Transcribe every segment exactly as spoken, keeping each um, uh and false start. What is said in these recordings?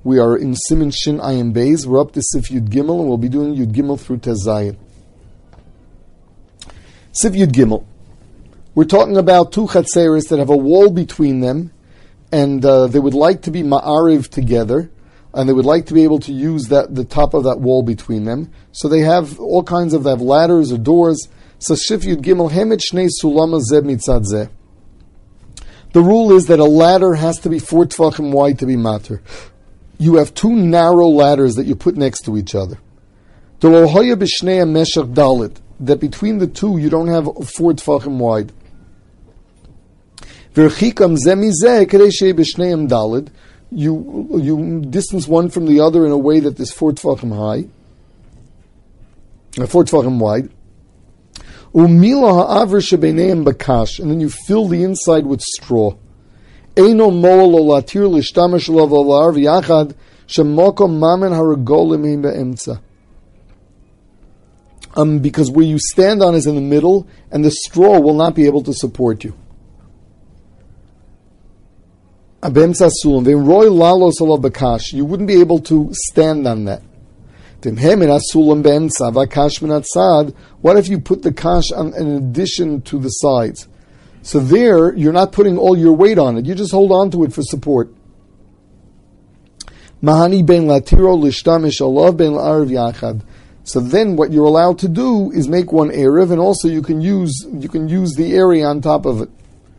We are in Siman Shin Ayin Beis. We're up to Sif Yud Gimel, and we'll be doing Yud Gimel through Tez Zayin. Sif Yud Gimel. We're talking about two chatzeres that have a wall between them, and uh, they would like to be ma'ariv together, and they would like to be able to use that the top of that wall between them. So they have all kinds of, they have ladders or doors. So Sif Yud Gimel, Hemet Shnei Sulama Zeh Mitzad Zeh. The rule is that a ladder has to be four tefachim wide to be matter. You have two narrow ladders that you put next to each other. That between the two you don't have four tefachim wide. You, you distance one from the other in a way that is four tefachim high, four tefachim wide. And then you fill the inside with straw. Um, because where you stand on is in the middle, and the straw will not be able to support you. You wouldn't be able to stand on that. What if you put the kash on, in addition to the sides? So there, you're not putting all your weight on it. You just hold on to it for support. So then what you're allowed to do is make one erev, and also you can use you can use the area on top of it.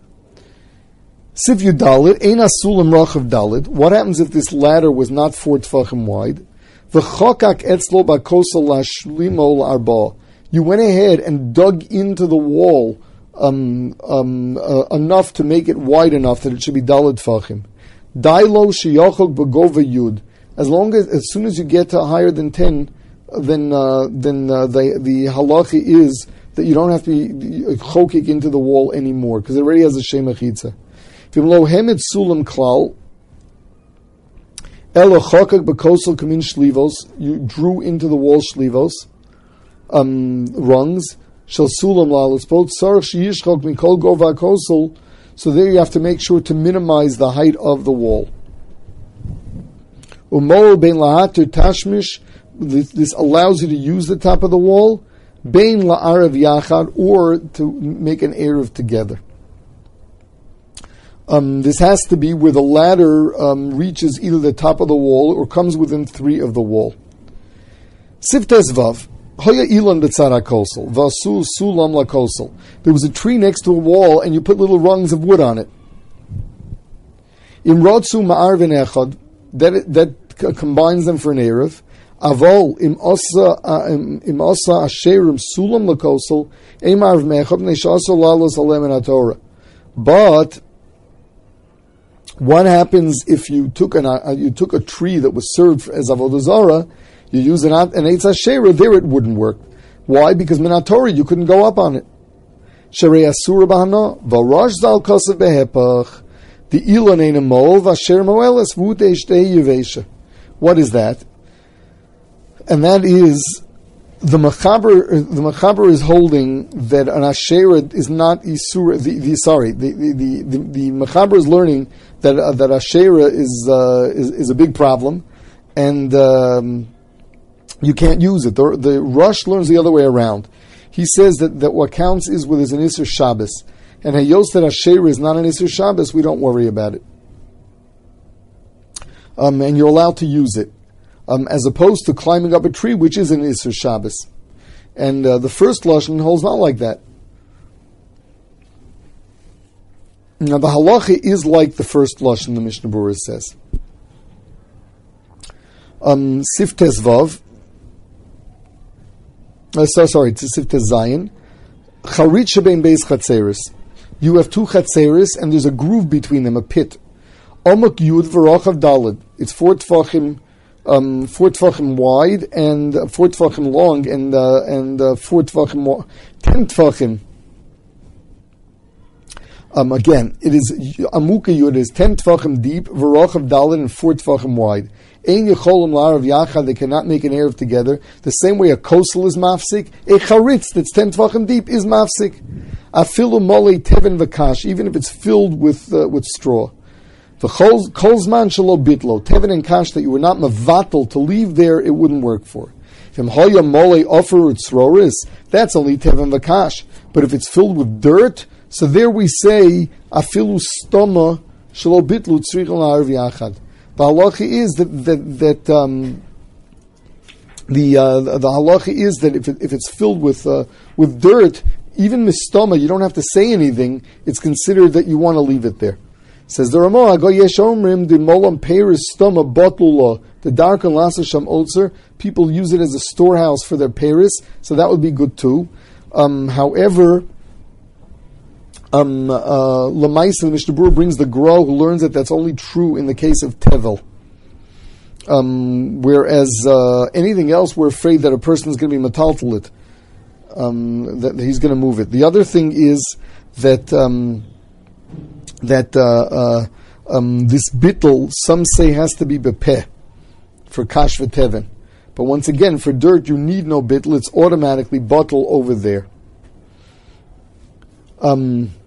Sif Yud Dalet, ein asulam rachav Dalet. What happens if this ladder was not four tefachim wide? V'chokak etzlo bakosel lashlimol arba. You went ahead and dug into the wall um, um, uh, enough to make it wide enough that it should be Dalet tefachim. Dailo sheyochok b'gova yud. As long as, as soon as you get to higher than ten, then uh, then uh, the the halacha is that you don't have to be chokik into the wall anymore because it already has a shema chitza. V'imlo hemet sulam klal. You drew into the wall shlivos, um, rungs. Shel sulam la'alospot sarach sheyishchok mikol gova kosel. So there you have to make sure to minimize the height of the wall. Umol bein lahater tashmish. This allows you to use the top of the wall, bein la'arav yachad, or to make an erev together. Um, this has to be where the ladder um, reaches either the top of the wall or comes within three of the wall. Siftes vav, hoya ilan b'tzara kosel, vasu sulam la kosel. There was a tree next to a wall, and you put little rungs of wood on it. Imrotsu ma'arvin echad, that that c- combines them for an erev. Avol im osa im osa asherim sulam la kosel, emarv mechad neishasa lalos alem in Torah. But what happens if you took an uh, you took a tree that was served as avodah zarah? You use an an eitz hasherah, there it wouldn't work. Why? Because min haTorah you couldn't go up on it. Sharei asura b'hana v'rosh zal kosev behepach the ilan ein mol v'asher moeles v'utei shtei yevesha. What is that? And that is the Mechaber. The Mechaber is holding that an asherah is not isura. The, the sorry, the the the, the, the Mechaber is learning that uh, that asherah is, uh, is is a big problem, and um, you can't use it. The, the Rush learns the other way around. He says that, that what counts is when there's an Isser Shabbos, and Hayos that asherah is not an Isser Shabbos, we don't worry about it, um, and you're allowed to use it. Um, as opposed to climbing up a tree, which is an Isser Shabbos. And uh, the first Lashon holds not like that. Now the halacha is like the first Lashon, the Mishnah Berurah says. Um, Siftes Vav, uh, so, sorry, it's Siftes Zayin. Charit shebein beis chatzeris. You have two chatzeris, and there's a groove between them, a pit. Omak Yud v'rochav Daled. It's four tefachim Um, four tefachim wide and uh, four tefachim long and uh, and uh, four tefachim wa- ten tefachim. Um, again, it is amuka yud is ten tefachim deep, v'rochav daled and four tefachim wide. Ein yecholim la'arav yachad, they cannot make an erev together. The same way a kosel is mafsik, a charitz that's ten tefachim deep is mafsik. Afilu molei teven v'kash, even if it's filled with uh, with straw. The kolzman shelo bitlo, teven and kash that you were not mevatel to leave there, it wouldn't work for. That's only teven v'kash. But if it's filled with dirt, so there we say afilu stoma shelo bitlu tzricha la'arv yachad. The halacha is that that that um, the uh, the halacha is that if it, if it's filled with uh, with dirt, even mistoma, you don't have to say anything. It's considered that you want to leave it there. Says the Ramah, Go yeshomrim the molam peiris stoma botula the dark and lasasham otzer. People use it as a storehouse for their peiris, so that would be good too. Um, however, um, uh, Lamaisa, the Mishnah Berurah brings the Gra who learns that that's only true in the case of tevel. Um, whereas uh, anything else, we're afraid that a person is going to be metaltalit, um, that he's going to move it. The other thing is that um, that uh, uh, um, this bittel, some say, has to be bepeh for kash v'teven. But once again, for dirt, you need no bittel; it's automatically bottle over there. Um,